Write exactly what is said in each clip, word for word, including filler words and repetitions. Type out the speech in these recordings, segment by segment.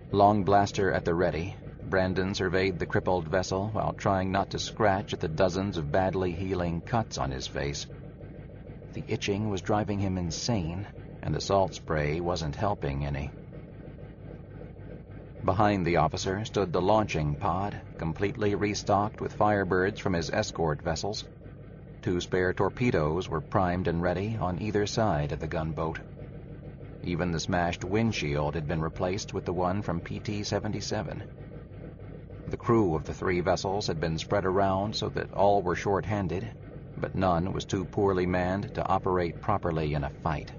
Long blaster at the ready, Brandon surveyed the crippled vessel while trying not to scratch at the dozens of badly healing cuts on his face. The itching was driving him insane, and the salt spray wasn't helping any. Behind the officer stood the launching pod, completely restocked with Firebirds from his escort vessels. Two spare torpedoes were primed and ready on either side of the gunboat. Even the smashed windshield had been replaced with the one from P T seventy-seven. The crew of the three vessels had been spread around so that all were short-handed, but none was too poorly manned to operate properly in a fight.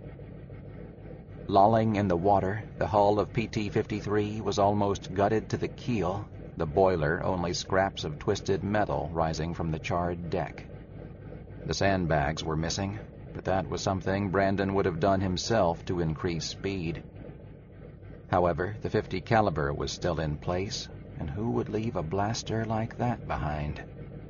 Lolling in the water, the hull of P T fifty-three was almost gutted to the keel, the boiler only scraps of twisted metal rising from the charred deck. The sandbags were missing, but that was something Brandon would have done himself to increase speed. However, the fifty caliber was still in place, and who would leave a blaster like that behind?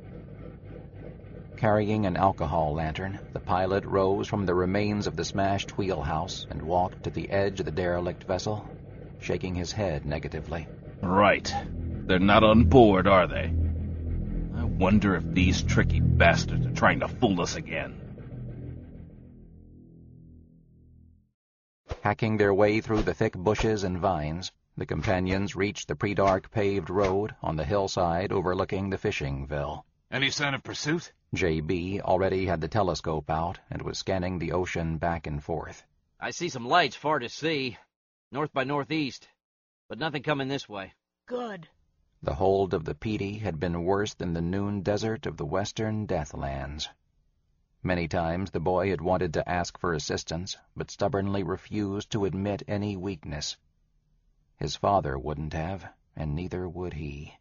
Carrying an alcohol lantern, the pilot rose from the remains of the smashed wheelhouse and walked to the edge of the derelict vessel, shaking his head negatively. Right. They're not on board, are they? I wonder if these tricky bastards are trying to fool us again. Hacking their way through the thick bushes and vines, the companions reached the pre-dark paved road on the hillside overlooking the fishing ville. Any sign of pursuit? J B already had the telescope out and was scanning the ocean back and forth. I see some lights far to sea, north by northeast, but nothing coming this way. Good. The hold of the Petey had been worse than the noon desert of the western Deathlands. Many times the boy had wanted to ask for assistance, but stubbornly refused to admit any weakness. His father wouldn't have, and neither would he.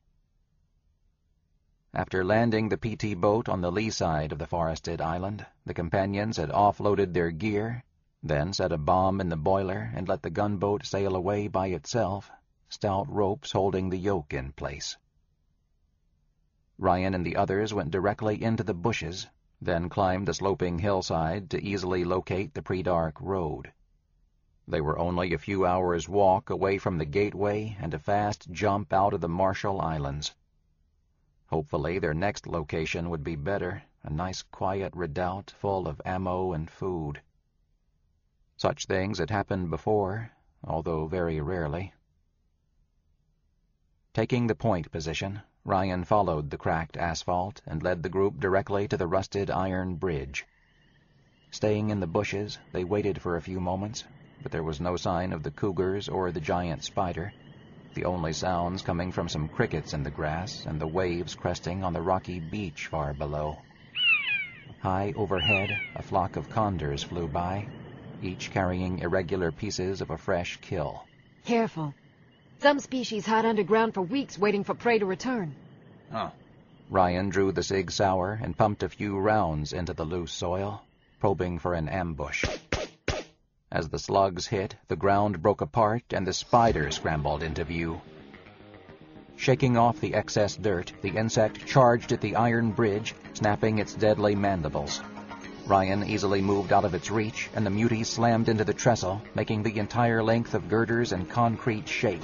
After landing the P T boat on the lee side of the forested island, the companions had offloaded their gear, then set a bomb in the boiler and let the gunboat sail away by itself, stout ropes holding the yoke in place. Ryan and the others went directly into the bushes, then climbed the sloping hillside to easily locate the pre-dark road. They were only a few hours' walk away from the gateway and a fast jump out of the Marshall Islands. Hopefully their next location would be better, a nice quiet redoubt full of ammo and food. Such things had happened before, although very rarely. Taking the point position, Ryan followed the cracked asphalt and led the group directly to the rusted iron bridge. Staying in the bushes, they waited for a few moments, but there was no sign of the cougars or the giant spider, the only sounds coming from some crickets in the grass and the waves cresting on the rocky beach far below. High overhead, a flock of condors flew by, each carrying irregular pieces of a fresh kill. Careful. Some species hide underground for weeks waiting for prey to return. Huh. Ryan drew the Sig Sauer and pumped a few rounds into the loose soil, probing for an ambush. As the slugs hit, the ground broke apart and the spider scrambled into view. Shaking off the excess dirt, the insect charged at the iron bridge, snapping its deadly mandibles. Ryan easily moved out of its reach, and the mutie slammed into the trestle, making the entire length of girders and concrete shake.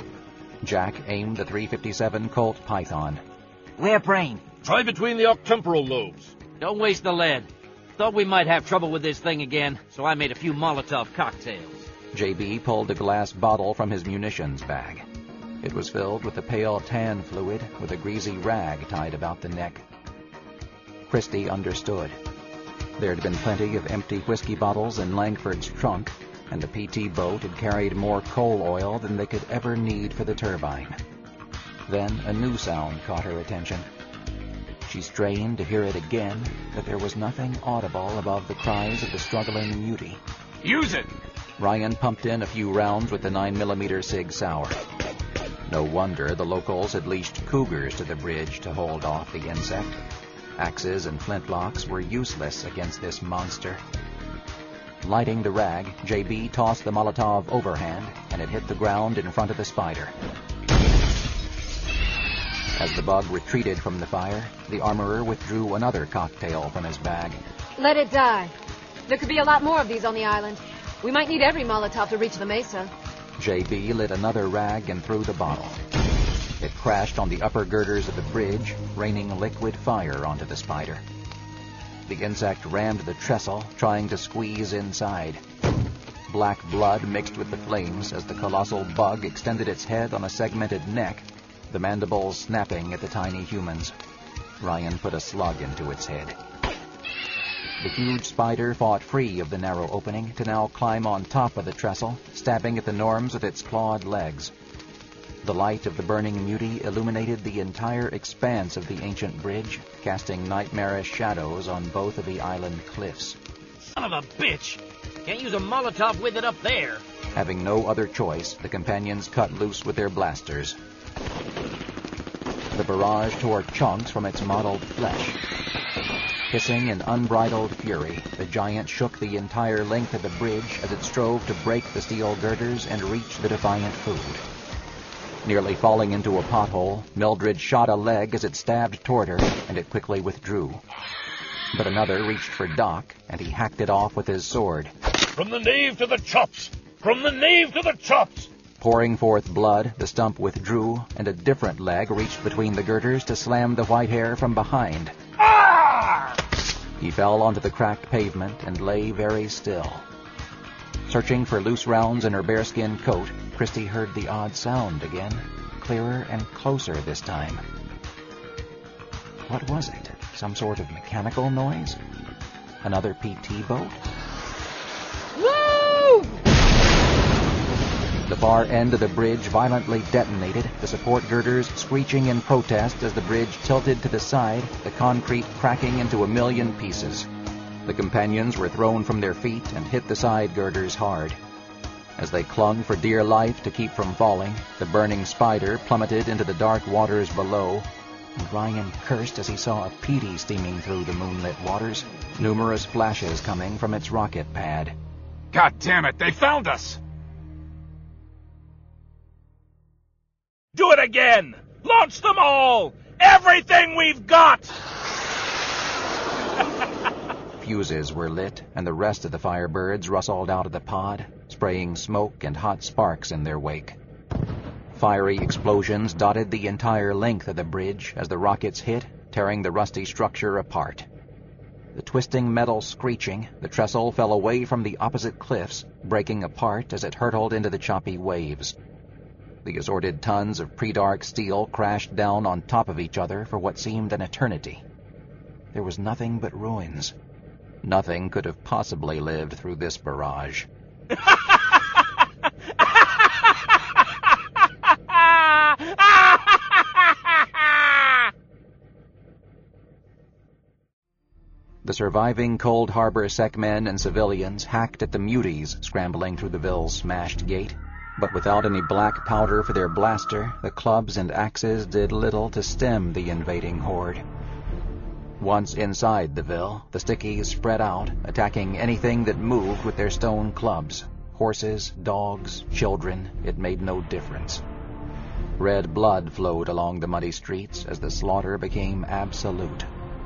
Jack aimed the three fifty-seven Colt Python. Where, Brain? Try between the octemporal lobes. Don't waste the lead. Thought we might have trouble with this thing again, so I made a few Molotov cocktails. J B pulled a glass bottle from his munitions bag. It was filled with a pale tan fluid with a greasy rag tied about the neck. Christie understood. There had been plenty of empty whiskey bottles in Langford's trunk, and the P T boat had carried more coal oil than they could ever need for the turbine. Then a new sound caught her attention. She strained to hear it again, but there was nothing audible above the cries of the struggling mutie. Use it! Ryan pumped in a few rounds with the nine millimeter Sig Sauer. No wonder the locals had leashed cougars to the bridge to hold off the insect. Axes and flintlocks were useless against this monster. Lighting the rag, J B tossed the Molotov overhand, and it hit the ground in front of the spider. As the bug retreated from the fire, the armorer withdrew another cocktail from his bag. Let it die. There could be a lot more of these on the island. We might need every Molotov to reach the mesa. J B lit another rag and threw the bottle. It crashed on the upper girders of the bridge, raining liquid fire onto the spider. The insect rammed the trestle, trying to squeeze inside. Black blood mixed with the flames as the colossal bug extended its head on a segmented neck, the mandibles snapping at the tiny humans. Ryan put a slug into its head. The huge spider fought free of the narrow opening to now climb on top of the trestle, stabbing at the Norms with its clawed legs. The light of the burning mutie illuminated the entire expanse of the ancient bridge, casting nightmarish shadows on both of the island cliffs. Son of a bitch! Can't use a Molotov with it up there. Having no other choice, the companions cut loose with their blasters. The barrage tore chunks from its mottled flesh. Hissing in unbridled fury, the giant shook the entire length of the bridge as it strove to break the steel girders and reach the defiant food. Nearly falling into a pothole, Mildred shot a leg as it stabbed toward her, and it quickly withdrew. But another reached for Doc, and he hacked it off with his sword. From the nave to the chops! From the nave to the chops! Pouring forth blood, the stump withdrew, and a different leg reached between the girders to slam the white hair from behind. Ah! He fell onto the cracked pavement and lay very still. Searching for loose rounds in her bearskin coat, Christy heard the odd sound again, clearer and closer this time. What was it? Some sort of mechanical noise? Another P T boat? Woo! The far end of the bridge violently detonated, the support girders screeching in protest as the bridge tilted to the side, the concrete cracking into a million pieces. The companions were thrown from their feet and hit the side girders hard. As they clung for dear life to keep from falling, the burning spider plummeted into the dark waters below, and Ryan cursed as he saw a Petey steaming through the moonlit waters, numerous flashes coming from its rocket pad. God damn it, they found us! Do it again! Launch them all! Everything we've got! Fuses were lit, and the rest of the Firebirds rustled out of the pod, spraying smoke and hot sparks in their wake. Fiery explosions dotted the entire length of the bridge as the rockets hit, tearing the rusty structure apart. The twisting metal screeching, the trestle fell away from the opposite cliffs, breaking apart as it hurtled into the choppy waves. The assorted tons of pre-dark steel crashed down on top of each other for what seemed an eternity. There was nothing but ruins. Nothing could have possibly lived through this barrage. The surviving Cold Harbor Sekmen and civilians hacked at the muties scrambling through the Ville's smashed gate, but without any black powder for their blaster, the clubs and axes did little to stem the invading horde. Once inside the Ville, the Stickies spread out, attacking anything that moved with their stone clubs. Horses, dogs, children, it made no difference. Red blood flowed along the muddy streets as the slaughter became absolute.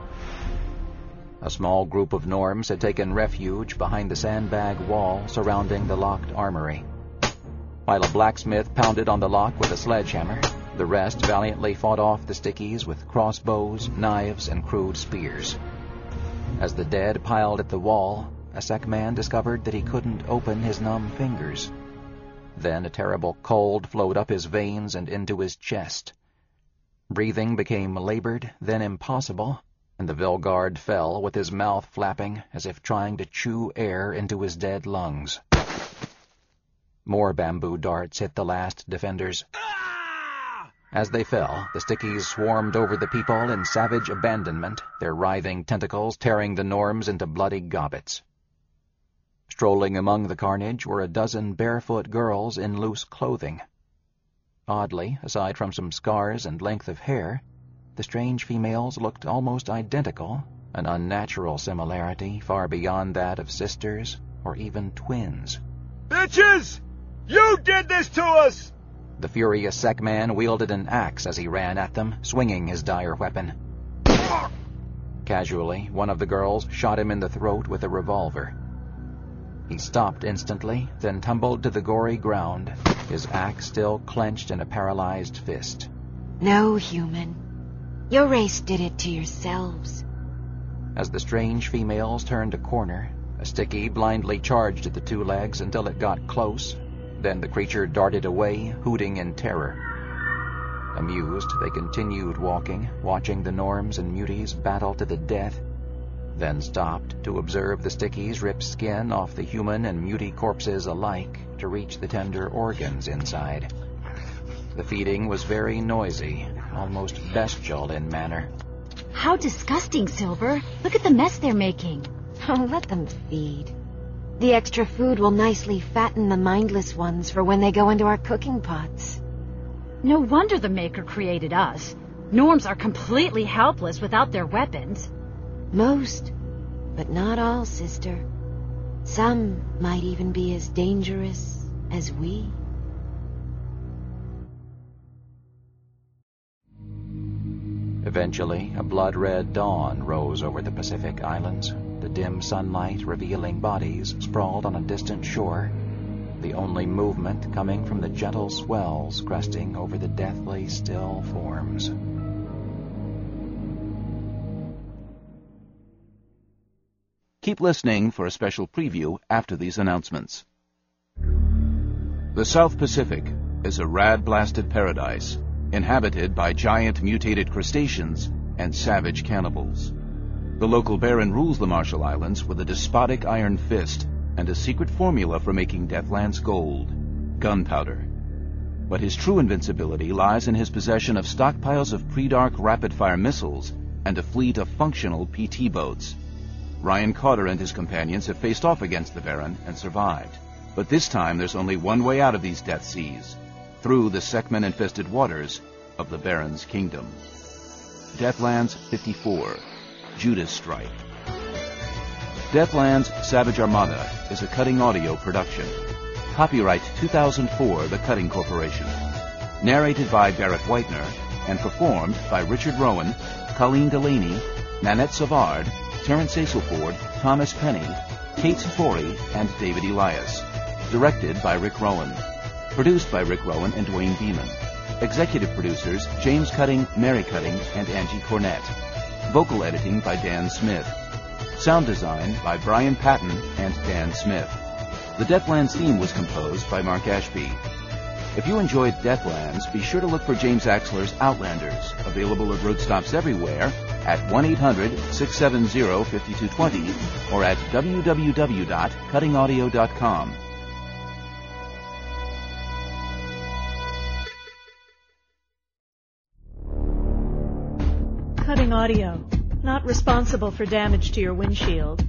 A small group of Norms had taken refuge behind the sandbag wall surrounding the locked armory. While a blacksmith pounded on the lock with a sledgehammer, the rest valiantly fought off the Stickies with crossbows, knives, and crude spears. As the dead piled at the wall, a Sekman discovered that he couldn't open his numb fingers. Then a terrible cold flowed up his veins and into his chest. Breathing became labored, then impossible, and the Vilgard fell with his mouth flapping as if trying to chew air into his dead lungs. More bamboo darts hit the last defenders. As they fell, the Stickies swarmed over the people in savage abandonment, their writhing tentacles tearing the Norms into bloody gobbets. Strolling among the carnage were a dozen barefoot girls in loose clothing. Oddly, aside from some scars and length of hair, the strange females looked almost identical, an unnatural similarity far beyond that of sisters or even twins. Bitches! You did this to us! The furious Sekman wielded an axe as he ran at them, swinging his dire weapon. Casually, one of the girls shot him in the throat with a revolver. He stopped instantly, then tumbled to the gory ground, his axe still clenched in a paralyzed fist. No, human. Your race did it to yourselves. As the strange females turned a corner, a sticky blindly charged at the two legs until it got close. Then the creature darted away, hooting in terror. Amused, they continued walking, watching the Norms and Muties battle to the death, then stopped to observe the stickies rip skin off the human and Mutie corpses alike to reach the tender organs inside. The feeding was very noisy, almost bestial in manner. How disgusting, Silver. Look at the mess they're making. Oh, let them feed. The extra food will nicely fatten the mindless ones for when they go into our cooking pots. No wonder the Maker created us. Norms are completely helpless without their weapons. Most, but not all, sister. Some might even be as dangerous as we. Eventually, a blood-red dawn rose over the Pacific Islands, the dim sunlight revealing bodies sprawled on a distant shore, the only movement coming from the gentle swells cresting over the deathly still forms. Keep listening for a special preview after these announcements. The South Pacific is a rad-blasted paradise, inhabited by giant mutated crustaceans and savage cannibals. The local baron rules the Marshall Islands with a despotic iron fist and a secret formula for making Deathland's gold, gunpowder. But his true invincibility lies in his possession of stockpiles of pre-dark rapid-fire missiles and a fleet of functional P T boats. Ryan Carter and his companions have faced off against the Baron and survived. But this time there's only one way out of these death seas, through the Sekhmet-infested waters of the Baron's kingdom. Deathlands fifty-four, Judas Strike. Deathlands Savage Armada is a Cutting Audio production. Copyright two thousand four, The Cutting Corporation. Narrated by Barrett Whitener and performed by Richard Rowan, Colleen Delaney, Nanette Savard, Terrence Aselford, Thomas Penny, Kate Torrey, and David Elias. Directed by Rick Rowan. Produced by Rick Rowan and Dwayne Beeman. Executive producers James Cutting, Mary Cutting, and Angie Cornett. Vocal editing by Dan Smith. Sound design by Brian Patton and Dan Smith. The Deathlands theme was composed by Mark Ashby. If you enjoyed Deathlands, be sure to look for James Axler's Outlanders, available at road stops everywhere at one eight hundred, six seven zero, five two two zero or at w w w dot cutting audio dot com. Cutting Audio. Not responsible for damage to your windshield.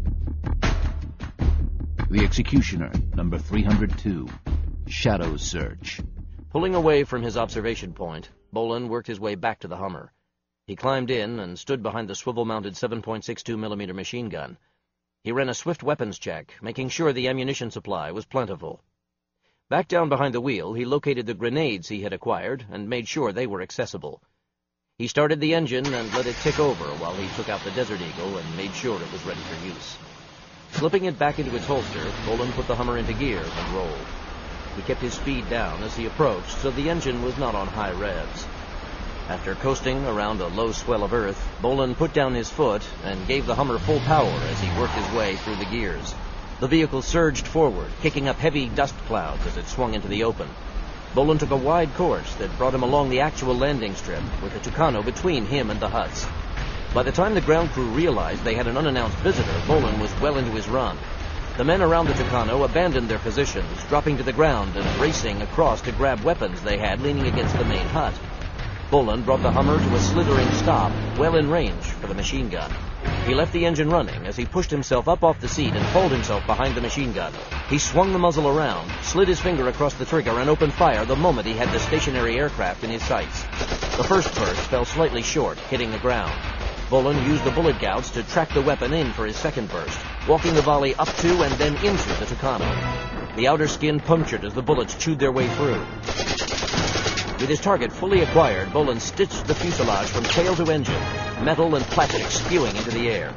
The Executioner, number three hundred two. Shadow Search. Pulling away from his observation point, Bolin worked his way back to the Hummer. He climbed in and stood behind the swivel-mounted seven point six two millimeter machine gun. He ran a swift weapons check, making sure the ammunition supply was plentiful. Back down behind the wheel, he located the grenades he had acquired and made sure they were accessible. He started the engine and let it tick over while he took out the Desert Eagle and made sure it was ready for use. Slipping it back into its holster, Bolin put the Hummer into gear and rolled. He kept his speed down as he approached, so the engine was not on high revs. After coasting around a low swell of earth, Bolin put down his foot and gave the Hummer full power as he worked his way through the gears. The vehicle surged forward, kicking up heavy dust clouds as it swung into the open. Bolin took a wide course that brought him along the actual landing strip, with the Tucano between him and the huts. By the time the ground crew realized they had an unannounced visitor, Bolin was well into his run. The men around the Tucano abandoned their positions, dropping to the ground and racing across to grab weapons they had leaning against the main hut. Bolin brought the Hummer to a slithering stop, well in range for the machine gun. He left the engine running as he pushed himself up off the seat and pulled himself behind the machine gun. He swung the muzzle around, slid his finger across the trigger, and opened fire the moment he had the stationary aircraft in his sights. The first burst fell slightly short, hitting the ground. Bolin used the bullet gouts to track the weapon in for his second burst, walking the volley up to and then into the Tucano. The outer skin punctured as the bullets chewed their way through. With his target fully acquired, Bolin stitched the fuselage from tail to engine, metal and plastic spewing into the air.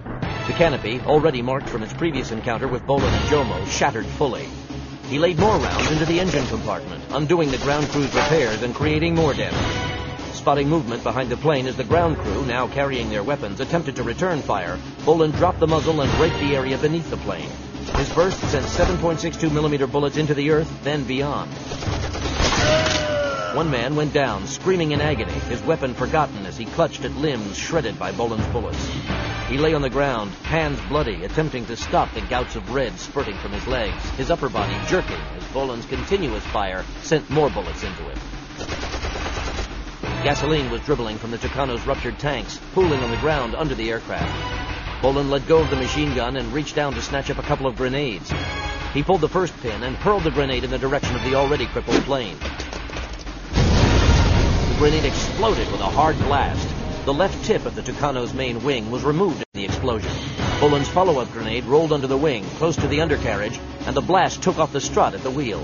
The canopy, already marked from its previous encounter with Bolin and Jomo, shattered fully. He laid more rounds into the engine compartment, undoing the ground crew's repairs and creating more damage. Spotting movement behind the plane as the ground crew, now carrying their weapons, attempted to return fire, Bolin dropped the muzzle and raked the area beneath the plane. His burst sent seven point six two millimeter bullets into the earth, then beyond. One man went down, screaming in agony, his weapon forgotten as he clutched at limbs shredded by Bolin's bullets. He lay on the ground, hands bloody, attempting to stop the gouts of red spurting from his legs, his upper body jerking as Bolin's continuous fire sent more bullets into him. Gasoline was dribbling from the Tucano's ruptured tanks, pooling on the ground under the aircraft. Bolin let go of the machine gun and reached down to snatch up a couple of grenades. He pulled the first pin and hurled the grenade in the direction of the already crippled plane. The grenade exploded with a hard blast. The left tip of the Tucano's main wing was removed in the explosion. Bolin's follow-up grenade rolled under the wing, close to the undercarriage, and the blast took off the strut at the wheel.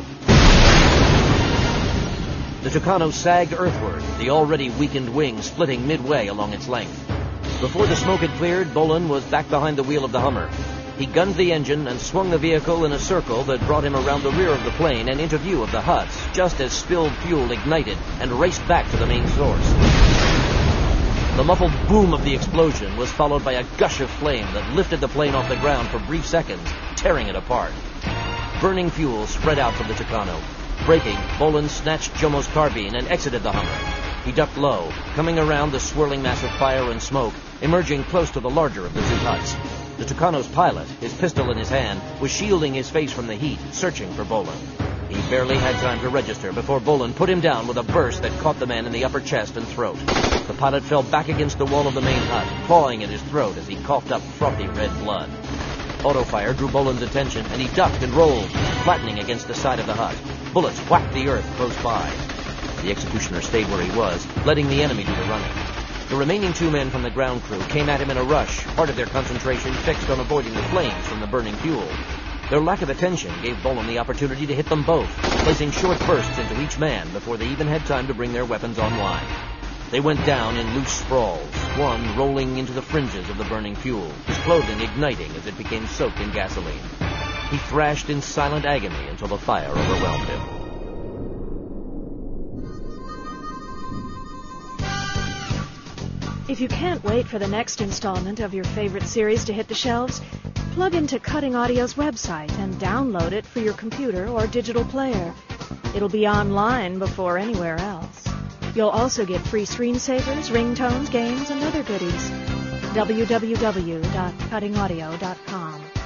The Tucano sagged earthward, the already weakened wing splitting midway along its length. Before the smoke had cleared, Bolin was back behind the wheel of the Hummer. He gunned the engine and swung the vehicle in a circle that brought him around the rear of the plane and into view of the huts, just as spilled fuel ignited and raced back to the main source. The muffled boom of the explosion was followed by a gush of flame that lifted the plane off the ground for brief seconds, tearing it apart. Burning fuel spread out from the Tucano. Braking, Bolin snatched Jomo's carbine and exited the Hummer. He ducked low, coming around the swirling mass of fire and smoke, emerging close to the larger of the two huts. The Tucano's pilot, his pistol in his hand, was shielding his face from the heat, searching for Bolin. He barely had time to register before Bolin put him down with a burst that caught the man in the upper chest and throat. The pilot fell back against the wall of the main hut, clawing at his throat as he coughed up frothy red blood. Autofire drew Bolin's attention, and he ducked and rolled, flattening against the side of the hut. Bullets whacked the earth close by. The executioner stayed where he was, letting the enemy do the running. The remaining two men from the ground crew came at him in a rush, part of their concentration fixed on avoiding the flames from the burning fuel. Their lack of attention gave Bolin the opportunity to hit them both, placing short bursts into each man before they even had time to bring their weapons online. They went down in loose sprawls, one rolling into the fringes of the burning fuel, his clothing igniting as it became soaked in gasoline. He thrashed in silent agony until the fire overwhelmed him. If you can't wait for the next installment of your favorite series to hit the shelves, plug into Cutting Audio's website and download it for your computer or digital player. It'll be online before anywhere else. You'll also get free screensavers, ringtones, games, and other goodies. w w w dot cutting audio dot com